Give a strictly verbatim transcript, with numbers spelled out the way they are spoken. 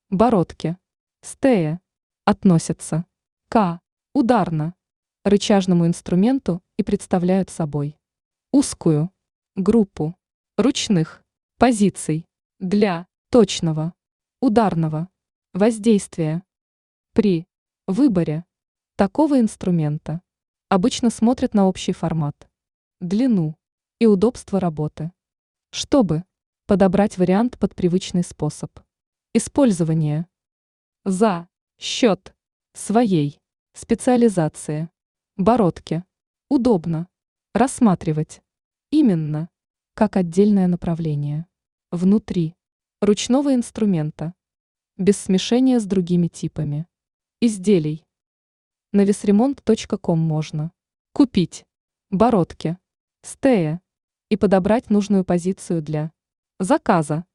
бородки, стея, относятся к ударно-рычажному инструменту и представляют собой узкую группу ручных позиций для точного ударного воздействия. При выборе такого инструмента обычно смотрят на общий формат, длину и удобство работы, чтобы подобрать вариант под привычный способ использования. За счет своей специализации бородки удобно рассматривать именно как отдельное направление внутри ручного инструмента, без смешения с другими типами изделий. На весремонт точка ком можно купить бородки, стея и подобрать нужную позицию для заказа.